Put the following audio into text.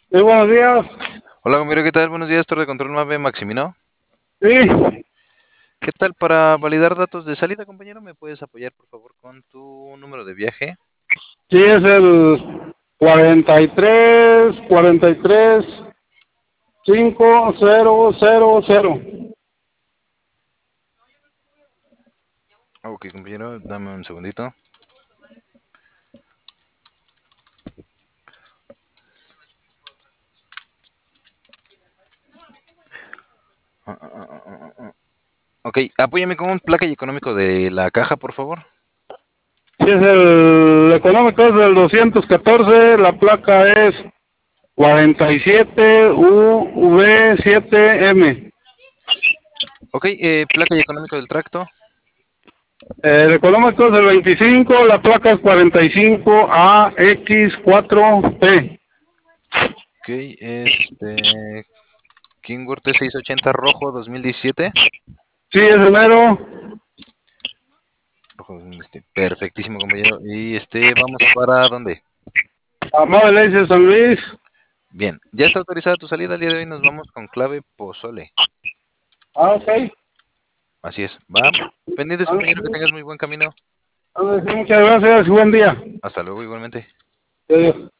Sí, buenos días. Hola, compañero, ¿qué tal? Buenos días, Torre de Control 9, Maximino. Sí, ¿Qué tal? Para validar datos de salida, compañero, ¿me puedes apoyar, por favor, con tu número de viaje? sí es el 43 5000. Ok, compañero, dame un segundito. Ah, ah, ah, ah, ah. Ok, apóyame con un placa y económico de la caja, por favor. Sí es el económico, es del 214, la placa es 47UV7M. Ok, placa y económico del tracto. El económico es del 25, la placa es 45AX4P. Ok, es Kingworth T680 rojo 2017. Sí, es enero. Rojo 2017. Perfectísimo, compañero. Y ¿vamos para dónde? Amable de San Luis. Bien, ya está autorizada tu salida. El día de hoy nos vamos con clave Pozole. Ok. Así es. Va. Pendientes, compañero, que tengas muy buen camino. Muchas gracias y buen día. Hasta luego, igualmente. Adiós.